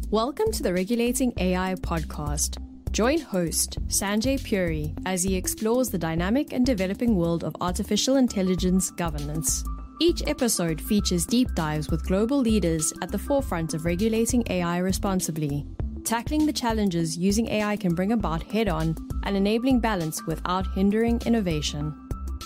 Welcome to the Regulating AI podcast. Join host Sanjay Puri as he explores the dynamic and developing world of artificial intelligence governance. Each episode features deep dives with global leaders at the forefront of regulating AI responsibly, tackling the challenges using AI can bring about head-on and enabling balance without hindering innovation.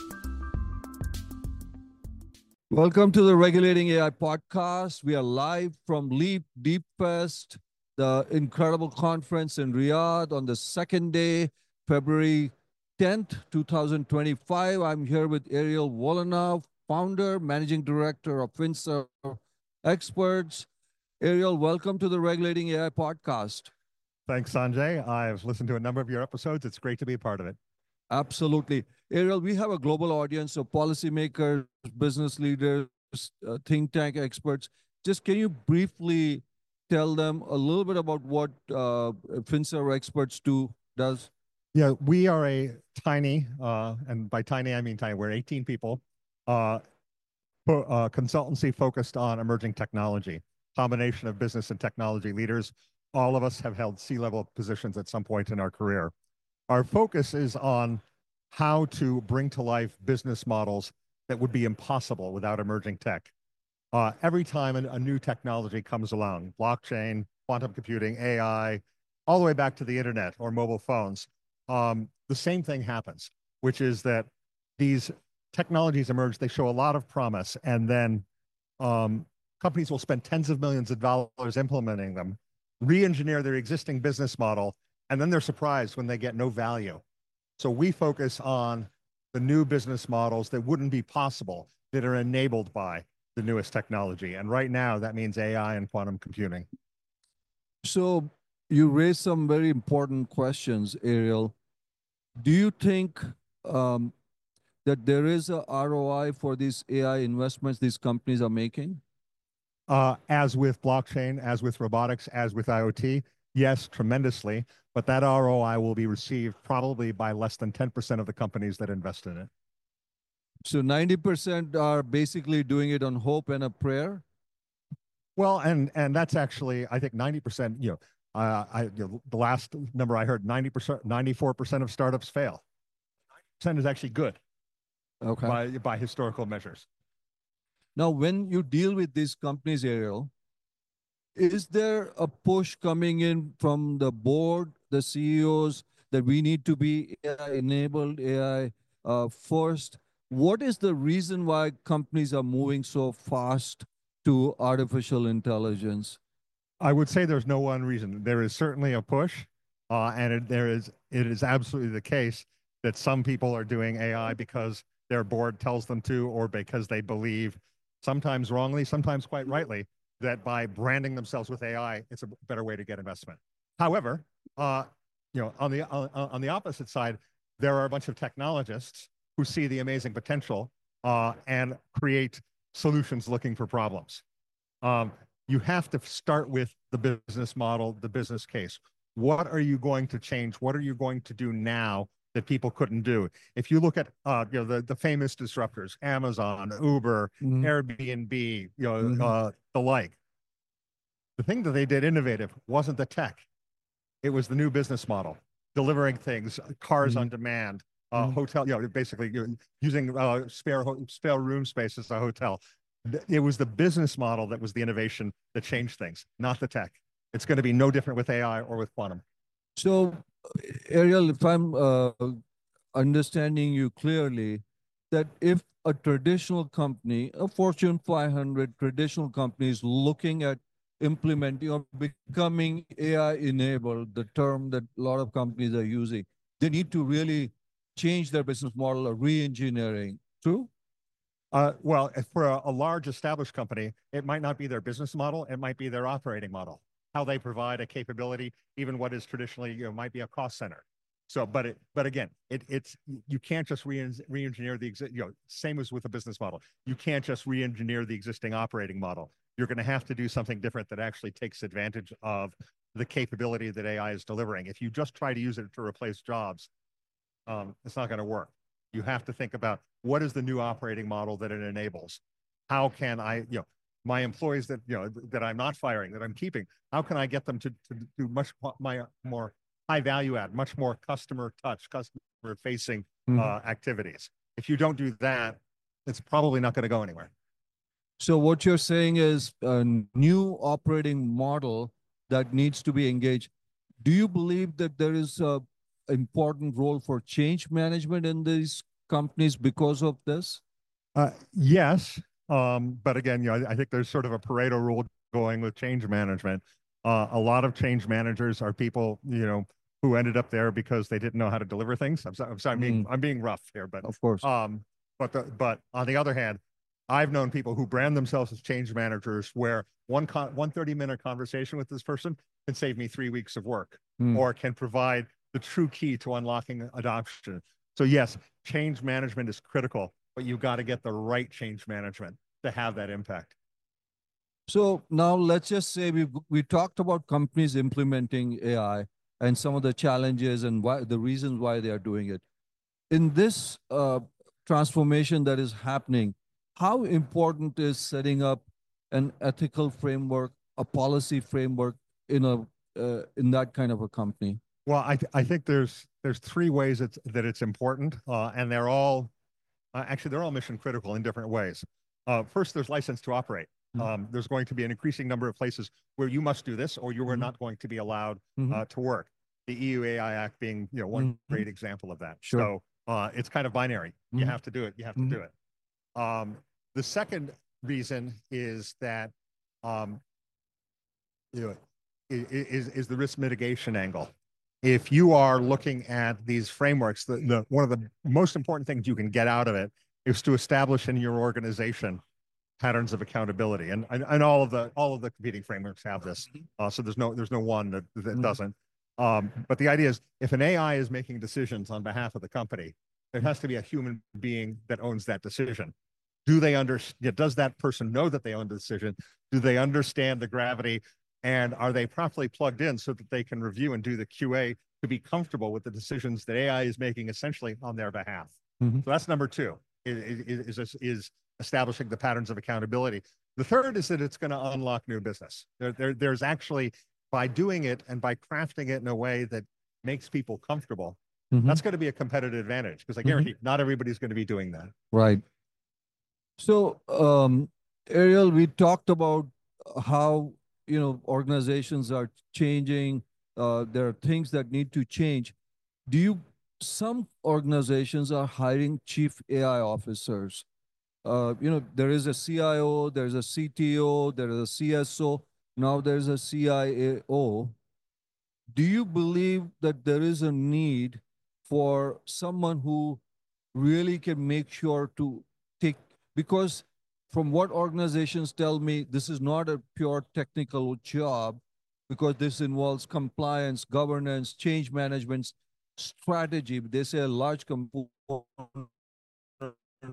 Welcome to the Regulating AI podcast. We are live from Leap Deep Fest, the incredible conference in Riyadh on the second day, February 10th, 2025. I'm here with Ariel Volanov, founder, managing director of FinServ Experts. Ariel, welcome to the Regulating AI podcast. Thanks, Sanjay. I've listened to a number of your episodes. It's great to be a part of it. Absolutely. Ariel, we have a global audience of policymakers, business leaders, think tank experts. Just can you briefly tell them a little bit about what FinServ Experts does? Yeah, we are a tiny, and by tiny I mean tiny, we're 18 people, consultancy focused on emerging technology, combination of business and technology leaders. All of us have held C-level positions at some point in our career. Our focus is on how to bring to life business models that would be impossible without emerging tech. Every time a new technology comes along, blockchain, quantum computing, AI, all the way back to the internet or mobile phones, the same thing happens, which is that these technologies emerge, they show a lot of promise, and then companies will spend tens of millions of dollars implementing them, re-engineer their existing business model, and then they're surprised when they get no value. So we focus on the new business models that wouldn't be possible, that are enabled by the newest technology. And right now, that means AI and quantum computing. So you raised some very important questions, Ariel. Do you think that there is a ROI for these AI investments these companies are making? As with blockchain, as with robotics, as with IoT, yes, tremendously. But that ROI will be received probably by less than 10% of the companies that invest in it. So 90% are basically doing it on hope and a prayer? Well, and that's actually, I think 90%, the last number I heard, 90%, 94% of startups fail. 90% is actually good, okay, by historical measures. Now, when you deal with these companies, Ariel, is there a push coming in from the board, the CEOs, that we need to be AI-enabled, AI first? What is the reason why companies are moving so fast to artificial intelligence? I would say there's no one reason. There is certainly a push, and it is absolutely the case that some people are doing AI because their board tells them to, or because they believe, sometimes wrongly, sometimes quite rightly, that by branding themselves with AI, it's a better way to get investment. However, on the opposite side, there are a bunch of technologists who see the amazing potential and create solutions looking for problems. You have to start with the business model, the business case. What are you going to change? What are you going to do now that people couldn't do? If you look at the famous disruptors, Amazon, Uber, Airbnb, the like, the thing that they did innovative wasn't the tech. It was the new business model, delivering things, cars on demand, hotel, basically using spare room space as a hotel. It was the business model that was the innovation that changed things, not the tech. It's going to be no different with AI or with quantum. So, Ariel, if I'm understanding you clearly, that if a traditional company, a Fortune 500 traditional company is looking at implementing or becoming AI-enabled, the term that a lot of companies are using, they need to really change their business model or re-engineering. True? Well, for a large established company, it might not be their business model, it might be their operating model, how they provide a capability, even what is traditionally, might be a cost center. So, but again, you can't just re-engineer the same as with a business model. You can't just re-engineer the existing operating model. You're going to have to do something different that actually takes advantage of the capability that AI is delivering. If you just try to use it to replace jobs, it's not going to work. You have to think about what is the new operating model that it enables. How can I, my employees that, that I'm not firing, that I'm keeping, how can I get them to do more high value add, much more customer touch, customer facing activities? If you don't do that, it's probably not going to go anywhere. So what you're saying is a new operating model that needs to be engaged. Do you believe that there is an important role for change management in these companies because of this? Yes. But again, I think there's sort of a Pareto rule going with change management. A lot of change managers are people, who ended up there because they didn't know how to deliver things. I'm sorry, I'm being rough here, but of course. But on the other hand, I've known people who brand themselves as change managers where one 30-minute conversation with this person can save me 3 weeks of work or can provide the true key to unlocking adoption. So yes, change management is critical, but you've got to get the right change management to have that impact. So now let's just say we talked about companies implementing AI and some of the challenges and the reasons why they are doing it. In this transformation that is happening, how important is setting up an ethical framework, a policy framework in that kind of a company? Well, I think there's 3 ways that it's important, and they're all actually they're all mission critical in different ways. First, there's license to operate. There's going to be an increasing number of places where you must do this, or you are not going to be allowed to work. The EU AI Act being, one great example of that. Sure. So it's kind of binary. You have to do it. You have to do it. The second reason is that is the risk mitigation angle. If you are looking at these frameworks, one of the most important things you can get out of it is to establish in your organization patterns of accountability, and all of the competing frameworks have this. So there's no one that doesn't. But the idea is, if an AI is making decisions on behalf of the company, there has to be a human being that owns that decision. Does that person know that they own the decision? Do they understand the gravity? And are they properly plugged in so that they can review and do the QA to be comfortable with the decisions that AI is making essentially on their behalf? So that's number 2, is establishing the patterns of accountability. The third is that it's going to unlock new business. There's actually, by doing it and by crafting it in a way that makes people comfortable, that's going to be a competitive advantage, because I guarantee not everybody's going to be doing that. Right. So, Ariel, we talked about how, organizations are changing. There are things that need to change. Some organizations are hiring chief AI officers. There is a CIO, there's a CTO, there is a CSO, now there's a CIAO. Do you believe that there is a need for someone who really can make sure to because from what organizations tell me, this is not a pure technical job, because this involves compliance, governance, change management, strategy. They say a large component of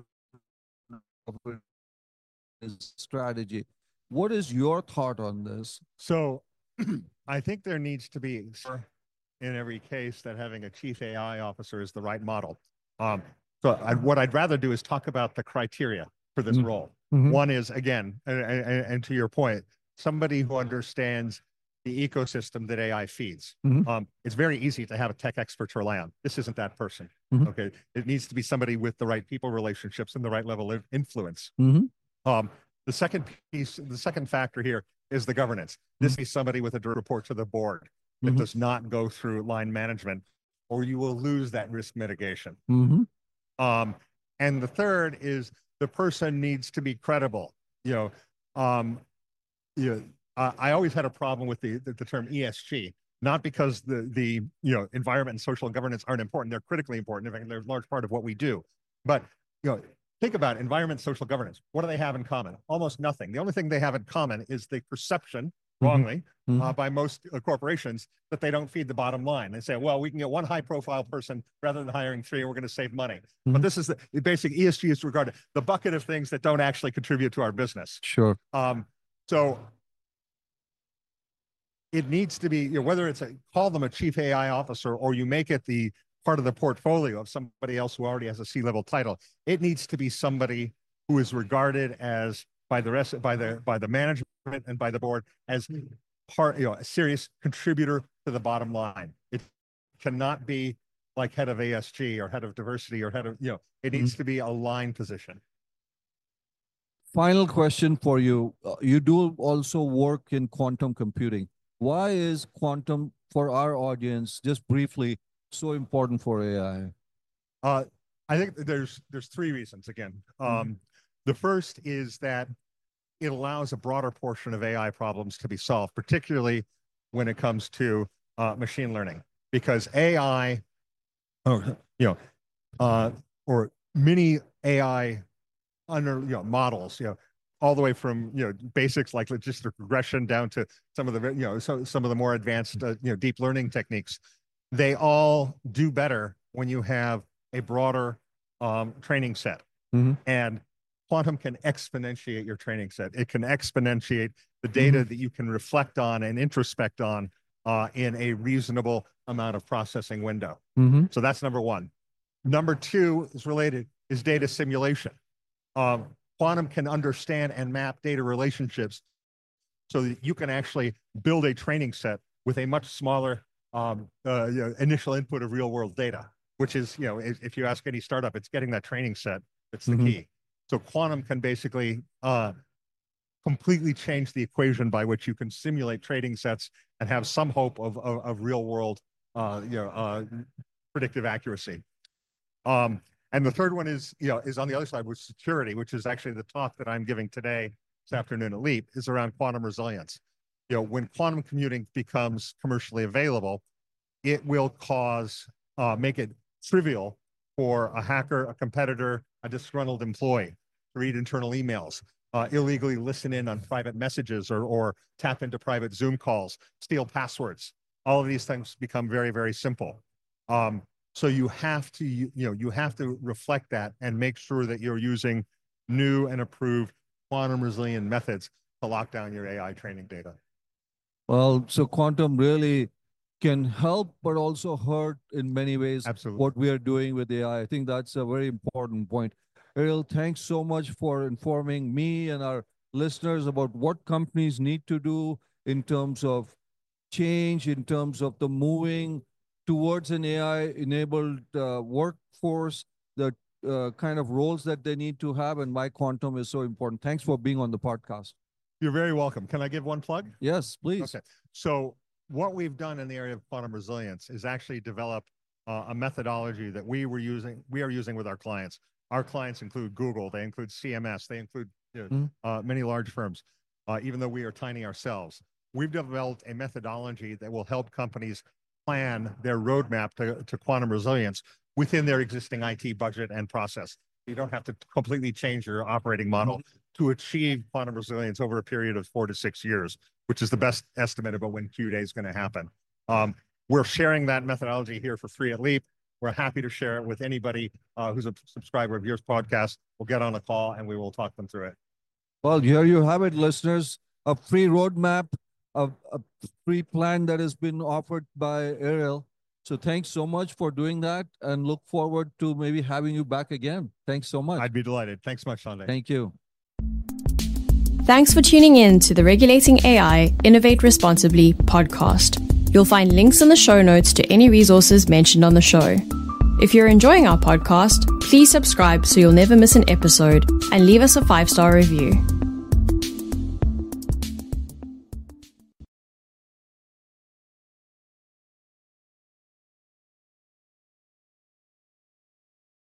it is strategy. What is your thought on this? So I think there needs to be, in every case, that having a chief AI officer is the right model. What I'd rather do is talk about the criteria for this role. One is, again, and to your point, somebody who understands the ecosystem that AI feeds. It's very easy to have a tech expert to rely on. This isn't that person. Okay, it needs to be somebody with the right people relationships and the right level of influence. The second factor here is the governance. This is somebody with a direct report to the board that does not go through line management, or you will lose that risk mitigation. And the third is the person needs to be credible. I always had a problem with the term ESG, not because the environment and social governance aren't important. They're critically important. In fact, they're a large part of what we do. But think about environment, social governance. What do they have in common? Almost nothing. The only thing they have in common is the perception, wrongly, by most corporations, that they don't feed the bottom line. They say, well, we can get one high-profile person rather than hiring 3, and we're going to save money. But this is the basic ESG is regarded the bucket of things that don't actually contribute to our business. Sure. So it needs to be, whether it's call them a chief AI officer, or you make it the part of the portfolio of somebody else who already has a C-level title. It needs to be somebody who is regarded as by the management and by the board as a serious contributor to the bottom line. It cannot be like head of ASG or head of diversity or head of, it needs to be a line position. Final question for you. You do also work in quantum computing. Why is quantum, for our audience, just briefly, so important for AI? I think there's three reasons again. The first is that it allows a broader portion of AI problems to be solved, particularly when it comes to machine learning, because AI, or many AI models, all the way from basics like logistic regression down to some of the some of the more advanced deep learning techniques, they all do better when you have a broader training set. And quantum can exponentiate your training set. It can exponentiate the data that you can reflect on and introspect on in a reasonable amount of processing window. So that's number one. Number two is data simulation. Quantum can understand and map data relationships so that you can actually build a training set with a much smaller initial input of real world data, which is, if you ask any startup, it's getting that training set that's the key. So quantum can basically completely change the equation by which you can simulate trading sets and have some hope of real world predictive accuracy. And the third one is on the other side with security, which is actually the talk that I'm giving today, this afternoon at LEAP, is around quantum resilience. When quantum computing becomes commercially available, it will make it trivial for a hacker, a competitor, a disgruntled employee to read internal emails, illegally listen in on private messages or tap into private Zoom calls, steal passwords. All of these things become very, very simple. So you have to reflect that and make sure that you're using new and approved quantum resilient methods to lock down your AI training data. Well, so quantum really can help, but also hurt in many ways. Absolutely. What we are doing with AI. I think that's a very important point. Ariel, thanks so much for informing me and our listeners about what companies need to do in terms of change, in terms of the moving towards an AI-enabled workforce, the kind of roles that they need to have, and why quantum is so important. Thanks for being on the podcast. You're very welcome. Can I give one plug? Yes, please. Okay. So what we've done in the area of quantum resilience is actually develop a methodology that we are using with our clients. Our clients include Google, they include CMS, they include many large firms, even though we are tiny ourselves. We've developed a methodology that will help companies plan their roadmap to quantum resilience within their existing IT budget and process. You don't have to completely change your operating model to achieve quantum resilience over a period of 4 to 6 years, which is the best estimate about when Q-Day is going to happen. We're sharing that methodology here for free at LEAP. We're happy to share it with anybody who's a subscriber of your podcast. We'll get on a call and we will talk them through it. Well, here you have it, listeners. A free roadmap, a free plan that has been offered by Ariel. So thanks so much for doing that, and look forward to maybe having you back again. Thanks so much. I'd be delighted. Thanks much, Sanjay. Thank you. Thanks for tuning in to the Regulating AI Innovate Responsibly podcast. You'll find links in the show notes to any resources mentioned on the show. If you're enjoying our podcast, please subscribe so you'll never miss an episode, and leave us a 5-star review.